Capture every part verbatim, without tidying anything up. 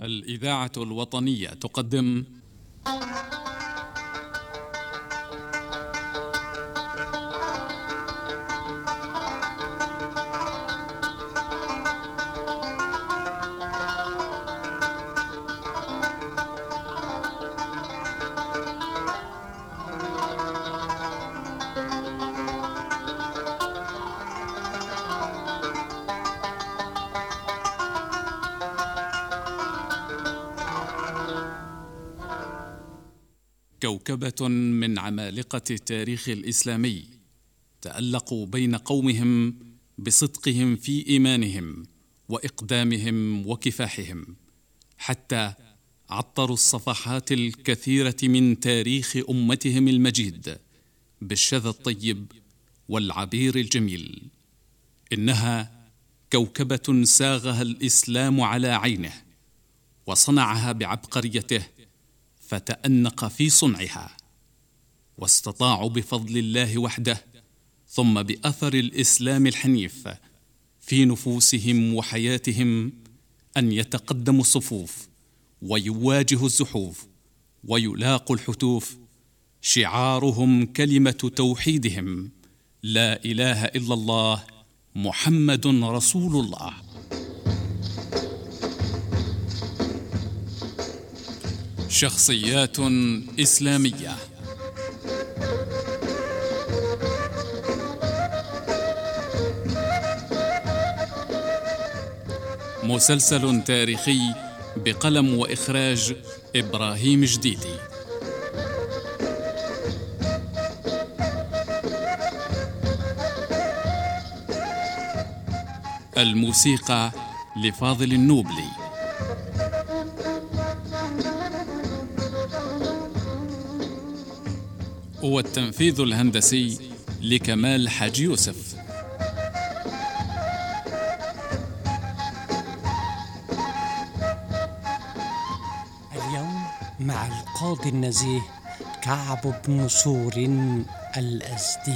الإذاعة الوطنية تقدم كوكبة من عمالقة التاريخ الإسلامي تألقوا بين قومهم بصدقهم في إيمانهم وإقدامهم وكفاحهم، حتى عطروا الصفحات الكثيرة من تاريخ أمتهم المجيد بالشذا الطيب والعبير الجميل. إنها كوكبة ساغها الإسلام على عينه وصنعها بعبقريته، فتأنق في صنعها، واستطاعوا بفضل الله وحده ثم بأثر الإسلام الحنيف في نفوسهم وحياتهم أن يتقدموا الصفوف ويواجهوا الزحوف ويلاقوا الحتوف. شعارهم كلمة توحيدهم: لا إله إلا الله محمد رسول الله. شخصيات إسلامية. مسلسل تاريخي بقلم وإخراج إبراهيم جديدي. الموسيقى لفاضل النوبلي. والتنفيذ الهندسي لكمال حاج يوسف. اليوم مع القاضي النزيه كعب بن نصور الأزدي.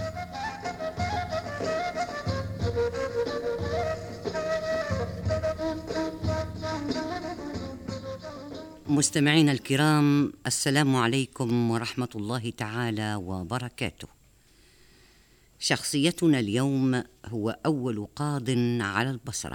مستمعينا الكرام، السلام عليكم ورحمة الله تعالى وبركاته. شخصيتنا اليوم هو أول قاض على البصرة،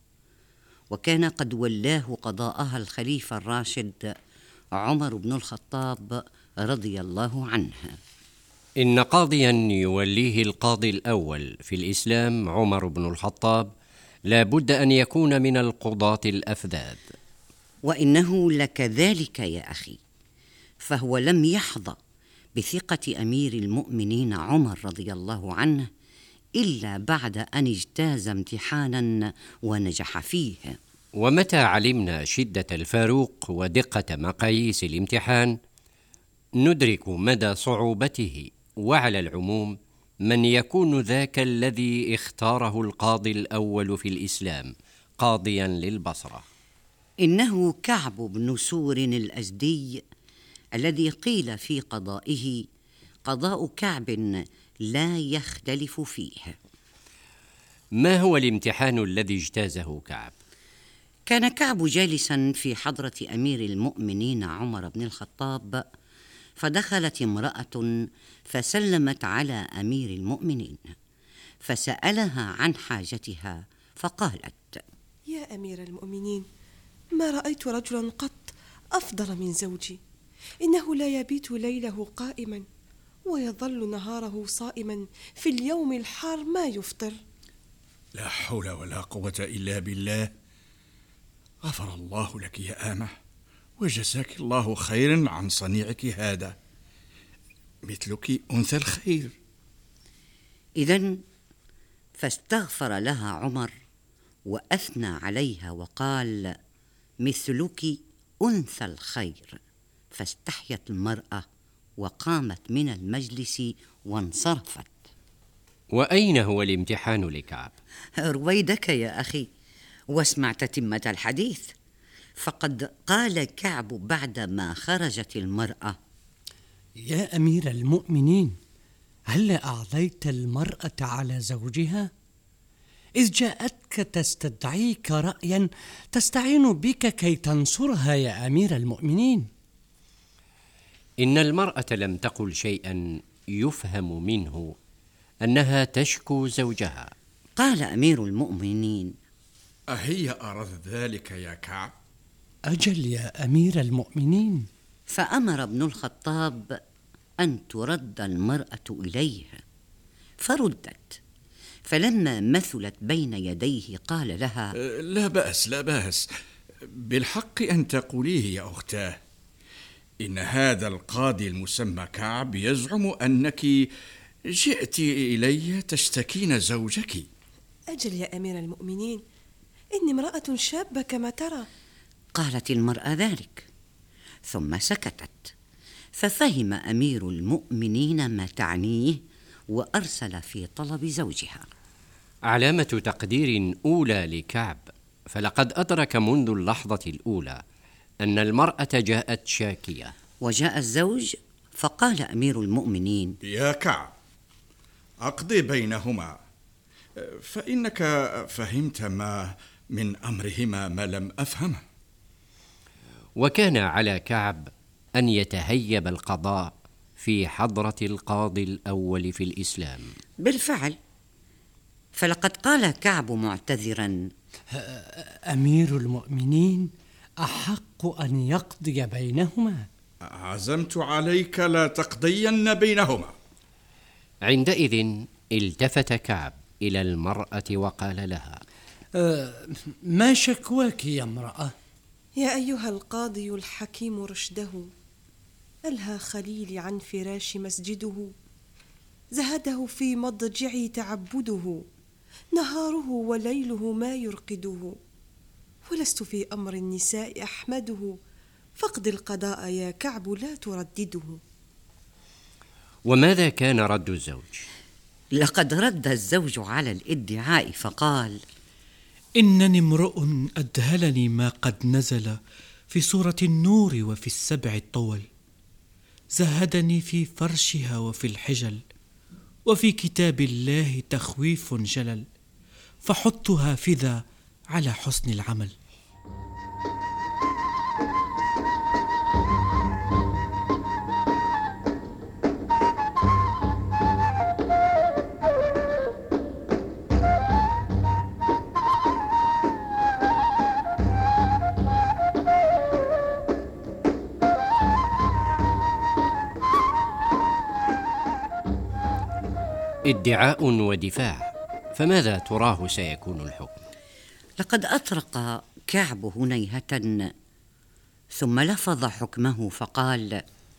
وكان قد ولاه قضاءها الخليفة الراشد عمر بن الخطاب رضي الله عنه. إن قاضيا يوليه القاضي الأول في الإسلام عمر بن الخطاب لا بد أن يكون من القضاة الأفذاذ. وإنه لكذلك يا أخي، فهو لم يحظى بثقة أمير المؤمنين عمر رضي الله عنه إلا بعد أن اجتاز امتحانا ونجح فيه. ومتى علمنا شدة الفاروق ودقة مقاييس الامتحان ندرك مدى صعوبته. وعلى العموم من يكون ذاك الذي اختاره القاضي الأول في الإسلام قاضيا للبصرة؟ إنه كعب بن نصور الأزدي، الذي قيل في قضائه: قضاء كعب لا يختلف فيه. ما هو الامتحان الذي اجتازه كعب؟ كان كعب جالسا في حضرة أمير المؤمنين عمر بن الخطاب، فدخلت امرأة فسلمت على أمير المؤمنين، فسألها عن حاجتها فقالت: يا أمير المؤمنين، ما رأيت رجلا قط أفضل من زوجي. إنه لا يبيت ليله قائما ويظل نهاره صائما، في اليوم الحار ما يفطر. لا حول ولا قوة إلا بالله. غفر الله لك يا آمة، وجزاك الله خيرا عن صنيعك هذا، مثلك أنثى الخير. إذن فاستغفر لها عمر وأثنى عليها وقال: مثلك أنثى الخير. فاستحيت المرأة وقامت من المجلس وانصرفت. وأين هو الامتحان لكعب؟ رويدك يا أخي واسمع تتمة الحديث. فقد قال كعب بعدما خرجت المرأة: يا أمير المؤمنين، هل أعطيت المرأة على زوجها؟ إذ جاءتك تستدعيك رأيا تستعين بك كي تنصرها يا أمير المؤمنين. إن المرأة لم تقل شيئا يفهم منه أنها تشكو زوجها. قال أمير المؤمنين: أهي أردت ذلك يا كعب؟ أجل يا أمير المؤمنين. فأمر ابن الخطاب أن ترد المرأة إليه، فردت، فلما مثلت بين يديه قال لها: لا بأس لا بأس، بالحق أن تقوليه يا أختاه. إن هذا القاضي المسمى كعب يزعم أنك جئت إلي تشتكين زوجك. أجل يا أمير المؤمنين، إني امرأة شابة كما ترى. قالت المرأة ذلك ثم سكتت، ففهم أمير المؤمنين ما تعنيه وأرسل في طلب زوجها. علامة تقدير أولى لكعب، فلقد أدرك منذ اللحظة الأولى أن المرأة جاءت شاكية. وجاء الزوج فقال أمير المؤمنين: يا كعب، أقضي بينهما، فإنك فهمت ما من أمرهما ما لم أفهمه. وكان على كعب أن يتهيب القضاء في حضرة القاضي الأول في الإسلام. بالفعل، فلقد قال كعب معتذرا: أمير المؤمنين أحق أن يقضي بينهما. عزمت عليك لا تقضين بينهما. عندئذ التفت كعب إلى المرأة وقال لها: أه ما شكواك يا امرأة؟ يا أيها القاضي الحكيم رشده، ألهى خليلي عن فراش مسجده، زهده في مضجعي تعبده، نهاره وليله ما يرقده، ولست في أمر النساء أحمده، فاقض القضاء يا كعب لا تردده. وماذا كان رد الزوج؟ لقد رد الزوج على الادعاء فقال: إنني امرؤ أدهلني ما قد نزل في سورة النور وفي السبع الطول، زهدني في فرشها وفي الحجل، وفي كتاب الله تخويف جلل، فحطها فذا على حسن العمل. ادعاء ودفاع، فماذا تراه سيكون الحكم؟ لقد أطرق كعب هنيهة ثم لفظ حكمه فقال: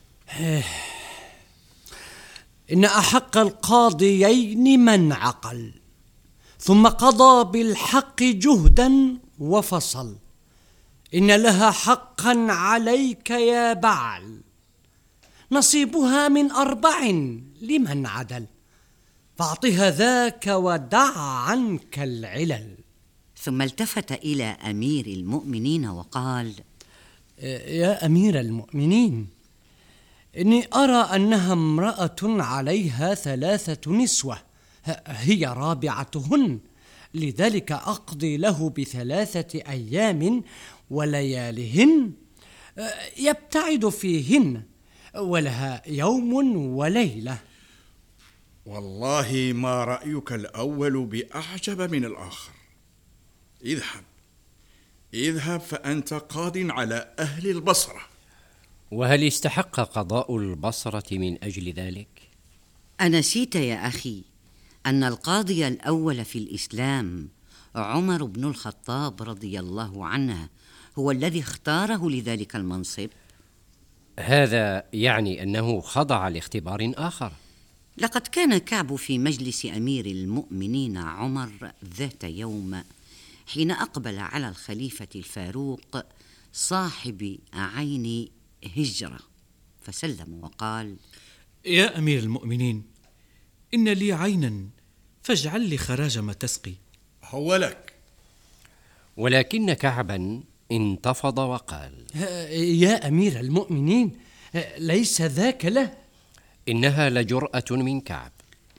إن أحق القاضيين من عقل، ثم قضى بالحق جهدا وفصل، إن لها حقا عليك يا بعل، نصيبها من أربع لمن عدل، فاعطها ذاك ودع عنك العلل. ثم التفت إلى أمير المؤمنين وقال: يا أمير المؤمنين، إني أرى أنها امرأة عليها ثلاثة نسوة، هي رابعتهن، لذلك أقضي له بثلاثة أيام وليالهن يبتعد فيهن، ولها يوم وليلة. والله ما رأيك الأول بأعجب من الآخر. اذهب اذهب فأنت قاض على أهل البصرة. وهل استحق قضاء البصرة من أجل ذلك؟ أنسيت يا أخي أن القاضي الأول في الإسلام عمر بن الخطاب رضي الله عنه هو الذي اختاره لذلك المنصب؟ هذا يعني أنه خضع لاختبار آخر. لقد كان كعب في مجلس أمير المؤمنين عمر ذات يوم حين أقبل على الخليفة الفاروق صاحب عين هجرة، فسلم وقال: يا أمير المؤمنين، إن لي عينا فاجعل لي خراج ما تسقي. هو لك. ولكن كعبا انتفض وقال: يا أمير المؤمنين، ليس ذاك له. إنها لجرأة من كعب.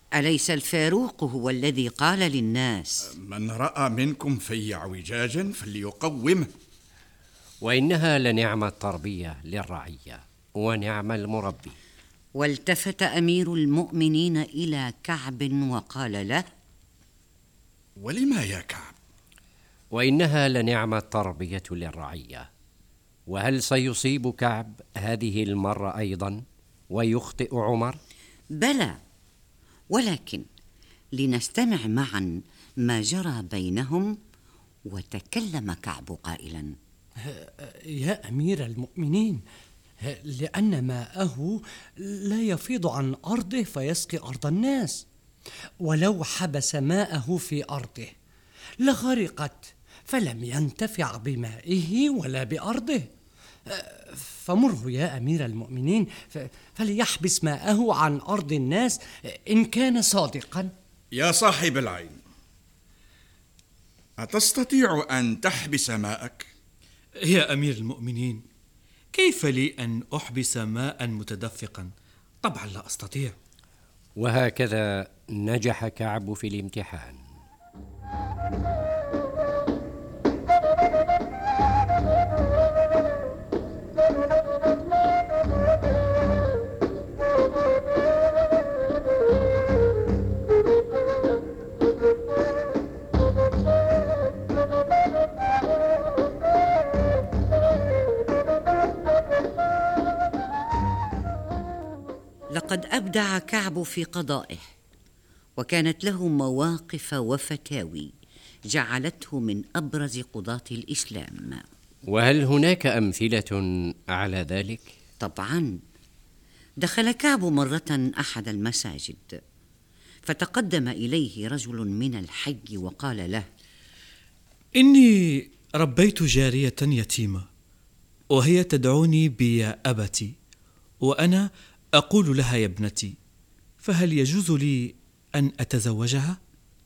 أليس الفاروق هو الذي قال للناس: من رأى منكم في اعوجاجا فليقومه؟ وإنها لنعم التربية للرعية ونعم المربي. والتفت أمير المؤمنين إلى كعب وقال له: ولما يا كعب؟ وإنها لنعم التربية للرعية. وهل سيصيب كعب هذه المرة أيضا ويخطئ عمر؟ بلى، ولكن لنستمع معا ما جرى بينهم. وتكلم كعب قائلا: يا أمير المؤمنين، لأن ماءه لا يفيض عن أرضه فيسقي أرض الناس، ولو حبس ماءه في أرضه لغرقت فلم ينتفع بمائه ولا بأرضه. فمره يا أمير المؤمنين فليحبس ماءه عن أرض الناس إن كان صادقا. يا صاحب العين، أتستطيع أن تحبس ماءك؟ يا أمير المؤمنين، كيف لي أن أحبس ماء متدفقا؟ طبعا لا أستطيع. وهكذا نجح كعب في الامتحان. لقد أبدع كعب في قضائه، وكانت له مواقف وفتاوي جعلته من أبرز قضاة الإسلام. وهل هناك أمثلة على ذلك؟ طبعا. دخل كعب مرة أحد المساجد، فتقدم إليه رجل من الحي وقال له: إني ربيت جارية يتيمة، وهي تدعوني بيا أبتي، وأنا أقول لها يا ابنتي، فهل يجوز لي أن أتزوجها؟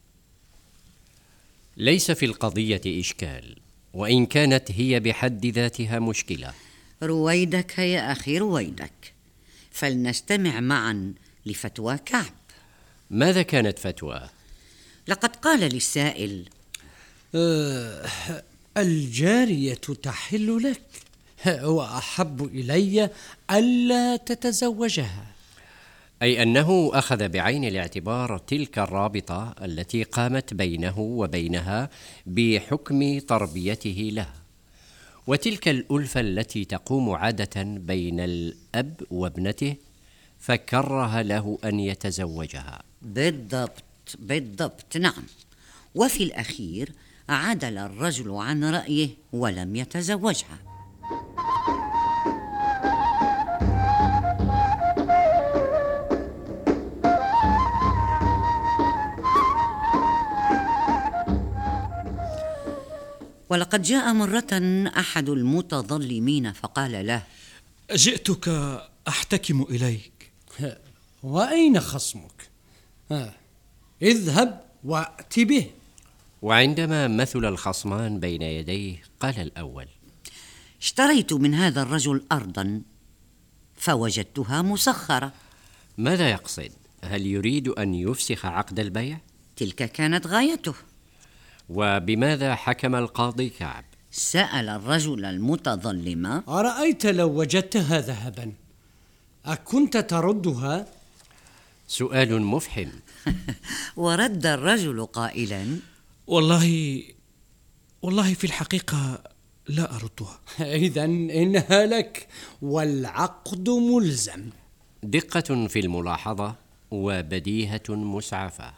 ليس في القضية إشكال، وإن كانت هي بحد ذاتها مشكلة. رويدك يا أخي رويدك، فلنستمع معا لفتوى كعب. ماذا كانت فتوى؟ لقد قال للسائل: أه الجارية تحل لك، وأحب إلي ألا تتزوجها. أي أنه أخذ بعين الاعتبار تلك الرابطة التي قامت بينه وبينها بحكم تربيته له، وتلك الألفة التي تقوم عادة بين الأب وابنته، فكره له أن يتزوجها. بالضبط بالضبط، نعم. وفي الأخير عدل الرجل عن رأيه ولم يتزوجها. ولقد جاء مرة أحد المتظلمين فقال له: جئتك أحتكم إليك. وأين خصمك؟ ها. اذهب وأت به. وعندما مثل الخصمان بين يديه قال الأول: اشتريت من هذا الرجل أرضا فوجدتها مسخرة. ماذا يقصد؟ هل يريد أن يفسخ عقد البيع؟ تلك كانت غايته. وبماذا حكم القاضي كعب؟ سأل الرجل المتظلم: أرأيت لو وجدتها ذهبا أكنت تردها؟ سؤال مفحم. ورد الرجل قائلا: والله والله في الحقيقة لا أردها. إذن إنها لك والعقد ملزم. دقة في الملاحظة وبديهة مسعفة.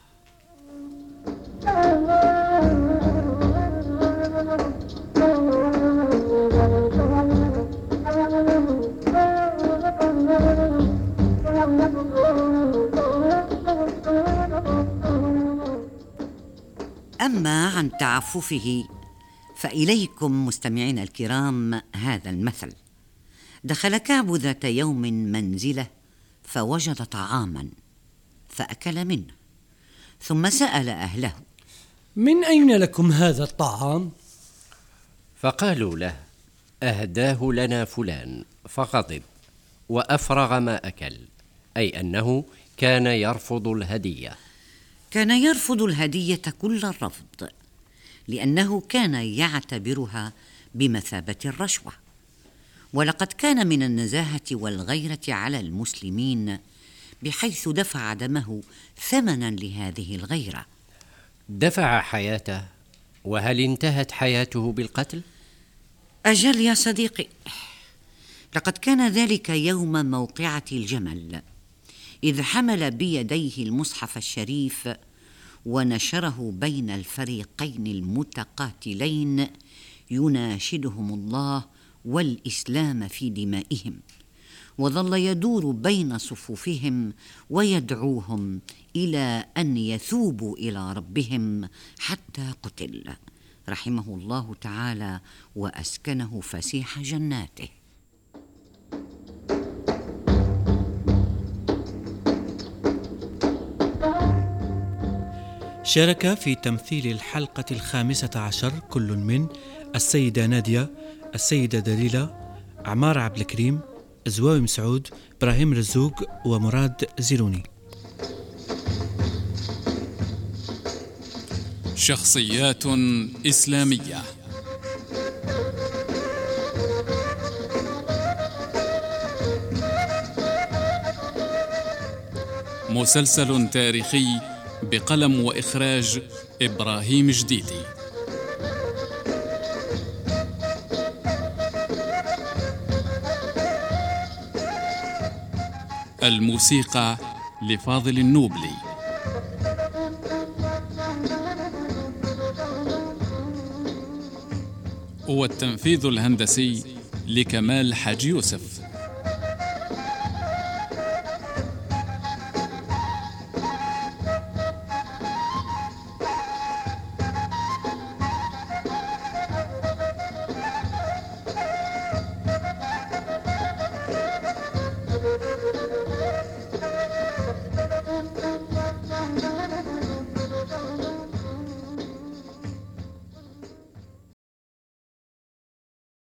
أما عن تعففه فإليكم مستمعين الكرام هذا المثل. دخل كعب ذات يوم منزله فوجد طعاما فأكل منه، ثم سأل أهله: من أين لكم هذا الطعام؟ فقالوا له: أهداه لنا فلان، فغضب وأفرغ ما أكل، أي أنه كان يرفض الهدية. كان يرفض الهدية كل الرفض، لأنه كان يعتبرها بمثابة الرشوة. ولقد كان من النزاهة والغيرة على المسلمين بحيث دفع دمه ثمنا لهذه الغيرة. دفع حياته، وهل انتهت حياته بالقتل؟ أجل يا صديقي، لقد كان ذلك يوم موقعة الجمل، إذ حمل بيديه المصحف الشريف ونشره بين الفريقين المتقاتلين يناشدهم الله والإسلام في دمائهم، وظل يدور بين صفوفهم ويدعوهم إلى أن يثوبوا إلى ربهم حتى قتل، رحمه الله تعالى وأسكنه فسيح جناته. شارك في تمثيل الحلقة الخامسة عشر كل من السيدة نادية، السيدة دليلة، عمار عبد الكريم، زواوي مسعود، إبراهيم رزوق، ومراد زيروني. شخصيات إسلامية. مسلسل تاريخي بقلم وإخراج إبراهيم جديدي. الموسيقى لفاضل النوبلي. والتنفيذ الهندسي لكمال حاج يوسف.